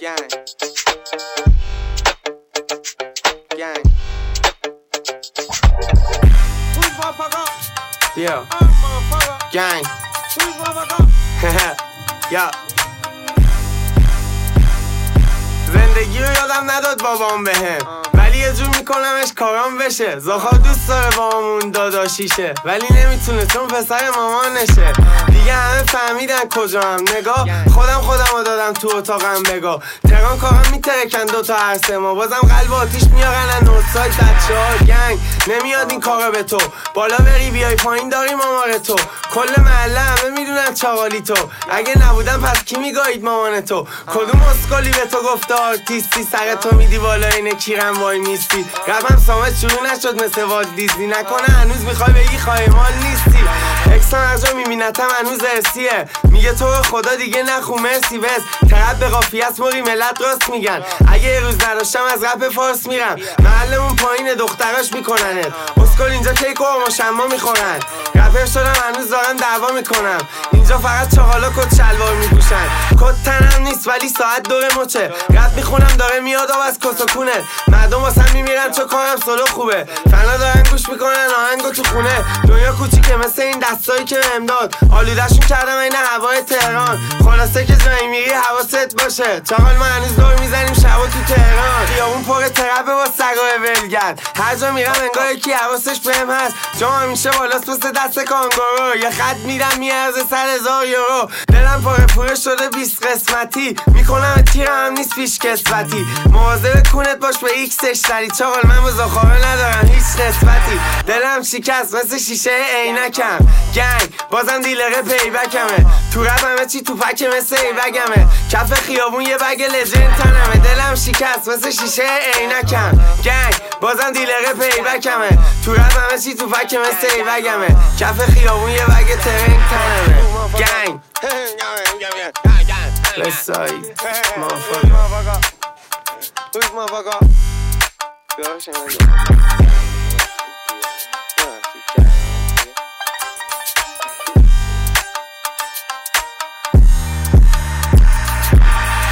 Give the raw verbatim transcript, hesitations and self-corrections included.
Gang. Gang. Who's motherfucker? Yeah. I'm motherfucker. Gang. Who's motherfucker? Yeah. زندگی رو یادم نداد بابام بهم، ولی یه جور میکنمش کارام بشه. زاخا دوست داره بابامون داداشیشه، ولی نمیتونه چون پسر مامانشه. دیگه همه فهمیدن کجا هم، نگاه خودم خودم رو دادم تو اتاقم بگاه. تهران کارم میترکن دوتا عرصه ما، بازم قلب آتیش میارن نوتساید بچه ها. گنگ نمیاد این کارا به تو، بالا بری بیای پایین داریم آمار تو. کل محله همه میدونن چاقالی تو، اگه نبودم پس کی میگاید مامان تو؟ کدوم اسکالی به تو گفته آرتیستی؟ سر تو میدی بالا اینه کیرم وای میستی. ربم سامت شروع نشد مثل والت دیزنی، نکنه هنوز میخوای بگی خواهیمال نیستی. اکسان از جا میبینتم هنوز ارسیه، میگه تو خدا دیگه نخو مرسی بس. ترب به قافیت موری ملت راست میگن، اگه یه روز نداشتم از رپ فارس میرم. محلمون پایین دختراش میکننه، اسکل اینجا کیک و مشما میخورن. رپر شدم هنوز دارم دعوا میکنم، اینجا فقط چاقالا کت شلوار میپوشن. کت تنم نیست ولی ساعت دور مچه، رپ میخونم داره میاد آب از کسکونه. مردم واسم میمیرن چون کارم سولو خوبه، فنا دارن گوش میکنن آهنگو تو خونه. دنیا کوچیکه مثل این دستایی که بهم داد، آلوده‌شون کردم این هوای تهران. خلاصه که جایی میری حواست باشه، چاقال ما هنوز دور میزنیم شبا تو تهران. خیابون پر ترپه با سگای ولگرد، هر جا میرم انگار یکی حواسش بهم هست. جام همیشه بالاست مثل دست کانگورو، یه خط میدم میارزه سر هزار یورو. دلم پاره پوره شده بیست قسمتی، میکنم تیرم نیست پیش کسوتی. مواظب کونت باش به ایکسش تری، چاقال من با زاخاره ندارم هیچ نسبتی. دلم شکست مثل شیشه عینکم، گنگ بازم دیلره پیبکمه. تو رپ همه چی توپکه مثل ایبگمه، کف خیابون یه بگ لجند تنمه. دلم شکست مثل شیشه عینکم، گنگ بازم دیلره پیبکمه. تو رپ همه چی توپکه مثل ایبگمه، کف خیابون یه بگ ترنگ تنمه. گنگ Westside, motherfucker. Who's motherfucker?